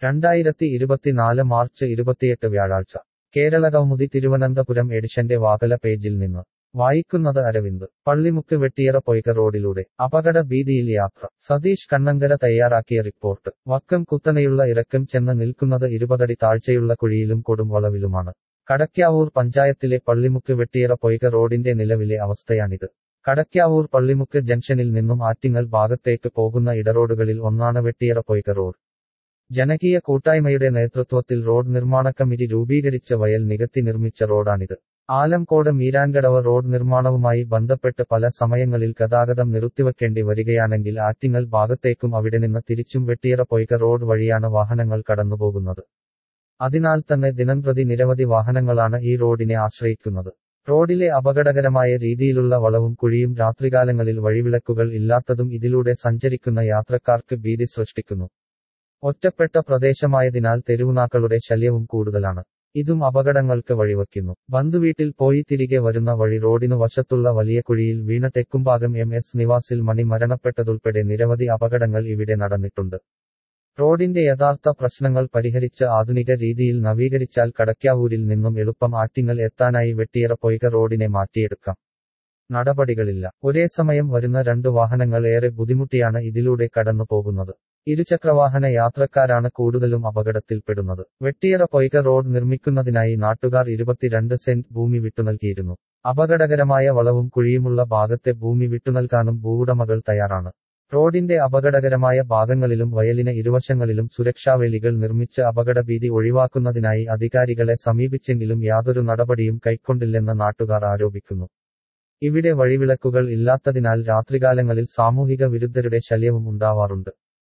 2024 March 28 വ്യാഴാഴ്ച കേരള കൗമുദി തിരുവനന്തപുരം എഡിഷന്റെ വാകല പേജിൽ നിന്ന് വായിക്കുന്നത് അരവിന്ദ്. പള്ളിമുക്ക് വെട്ടിയറ പൊയ്ക റോഡിലൂടെ അപകട ഭീതിയിൽ യാത്ര. സതീഷ് കണ്ണങ്കര തയ്യാറാക്കിയ റിപ്പോർട്ട്. വക്കം കുത്തനെയുള്ള ഇറക്കം ചെന്ന് നിൽക്കുന്നത് 20 അടി താഴ്ചയുള്ള കുഴിയിലും കൊടും വളവിലുമാണ്. കടയ്ക്കാവൂർ പഞ്ചായത്തിലെ പള്ളിമുക്ക് വെട്ടിയറ പൊയ്ക റോഡിന്റെ നിലവിലെ അവസ്ഥയാണിത്. കടയ്ക്കാവൂർ പള്ളിമുക്ക് ജംഗ്ഷനിൽ നിന്നും ആറ്റിങ്ങൽ ഭാഗത്തേക്ക് പോകുന്ന ഇടറോഡുകളിൽ ഒന്നാണ് വെട്ടിയറ പൊയ്ക റോഡ്. ജനകീയ കൂട്ടായ്മയുടെ നേതൃത്വത്തിൽ റോഡ് നിർമ്മാണ കമ്മിറ്റി രൂപീകരിച്ച വയൽ നികത്തി നിർമ്മിച്ച റോഡാണിത്. ആലംകോട് മീരാൻകടവ് റോഡ് നിർമ്മാണവുമായി ബന്ധപ്പെട്ട് പല സമയങ്ങളിൽ ഗതാഗതം നിർത്തിവെക്കേണ്ടി വരികയാണെങ്കിൽ ആറ്റിങ്ങൽ ഭാഗത്തേക്കും അവിടെ നിന്ന് തിരിച്ചും വെട്ടിയറ പൊയ്ക റോഡ് വഴിയാണ് വാഹനങ്ങൾ കടന്നുപോകുന്നത്. അതിനാൽ തന്നെ ദിനംപ്രതി നിരവധി വാഹനങ്ങളാണ് ഈ റോഡിനെ ആശ്രയിക്കുന്നത്. റോഡിലെ അപകടകരമായ രീതിയിലുള്ള വളവും കുഴിയും രാത്രികാലങ്ങളിൽ വഴിവിളക്കുകൾ ഇല്ലാത്തതും ഇതിലൂടെ സഞ്ചരിക്കുന്ന യാത്രക്കാർക്ക് ഭീതി സൃഷ്ടിക്കുന്നു. ഒറ്റപ്പെട്ട പ്രദേശമായതിനാൽ തെരുവുനാക്കളുടെ ശല്യവും കൂടുതലാണ്. ഇതും അപകടങ്ങൾക്ക് വഴിവെക്കുന്നു. ബന്ധുവീട്ടിൽ പോയി തിരികെ വരുന്ന വഴി റോഡിനു വശത്തുള്ള വലിയ കുഴിയിൽ വീണ തെക്കുംഭാഗം MS നിവാസിൽ മണി മരണപ്പെട്ടതുൾപ്പെടെ നിരവധി അപകടങ്ങൾ ഇവിടെ നടന്നിട്ടുണ്ട്. റോഡിന്റെ യഥാർത്ഥ പ്രശ്നങ്ങൾ പരിഹരിച്ച് ആധുനിക രീതിയിൽ നവീകരിച്ചാൽ കടയ്ക്കാവൂരിൽ നിന്നും എളുപ്പം ആറ്റിങ്ങൽ എത്താനായി വെട്ടിയറ പൊയ്ക റോഡിനെ മാറ്റിയെടുക്കാം. നടപടികളില്ല. ഒരേ സമയം വരുന്ന 2 വാഹനങ്ങൾ ഏറെ ബുദ്ധിമുട്ടിയാണ് ഇതിലൂടെ കടന്നു പോകുന്നത്. ഇരുചക്രവാഹന യാത്രക്കാരാണ് കൂടുതലും അപകടത്തിൽപ്പെടുന്നത്. വെട്ടിയറ പൊയ്ക റോഡ് നിർമ്മിക്കുന്നതിനായി നാട്ടുകാർ 22 സെന്റ് ഭൂമി വിട്ടുനൽകിയിരുന്നു. അപകടകരമായ വളവും കുഴിയുമുള്ള ഭാഗത്തെ ഭൂമി വിട്ടുനൽകാനും ഭൂവുടമകൾ തയ്യാറാണ്. റോഡിന്റെ അപകടകരമായ ഭാഗങ്ങളിലും വയലിന് ഇരുവശങ്ങളിലും സുരക്ഷാവേലികൾ നിർമ്മിച്ച് അപകടഭീതി ഒഴിവാക്കുന്നതിനായി അധികാരികളെ സമീപിച്ചെങ്കിലും യാതൊരു നടപടിയും കൈക്കൊണ്ടില്ലെന്ന് നാട്ടുകാർ ആരോപിക്കുന്നു. ഇവിടെ വഴിവിളക്കുകൾ ഇല്ലാത്തതിനാൽ രാത്രികാലങ്ങളിൽ സാമൂഹിക വിരുദ്ധരുടെ ശല്യവും ഉണ്ടാവാറുണ്ട്.